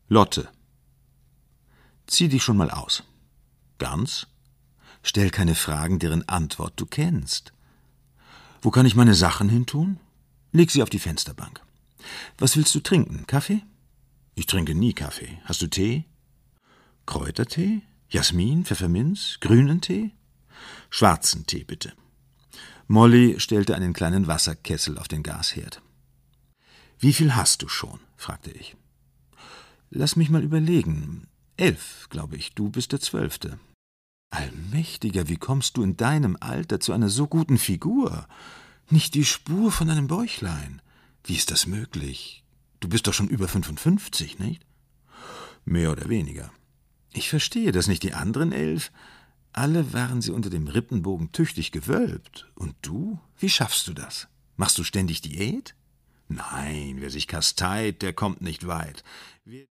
Lotte. Zieh dich schon mal aus. Ganz? Stell keine Fragen, deren Antwort du kennst. Wo kann ich meine Sachen hintun? Leg sie auf die Fensterbank. Was willst du trinken? Kaffee? Ich trinke nie Kaffee. Hast du Tee? Kräutertee? Jasmin? Pfefferminz? Grünen Tee? Schwarzen Tee, bitte. Molly stellte einen kleinen Wasserkessel auf den Gasherd. »Wie viel hast du schon?« fragte ich. »Lass mich mal überlegen. 11, glaube ich. Du bist der 12. Allmächtiger, wie kommst du in deinem Alter zu einer so guten Figur? Nicht die Spur von einem Bäuchlein. Wie ist das möglich? Du bist doch schon über 55, nicht?« »Mehr oder weniger.« »Ich verstehe das nicht. Die anderen 11, alle waren sie unter dem Rippenbogen tüchtig gewölbt. Und du? Wie schaffst du das? Machst du ständig Diät?« »Nein, wer sich kasteit, der kommt nicht weit.«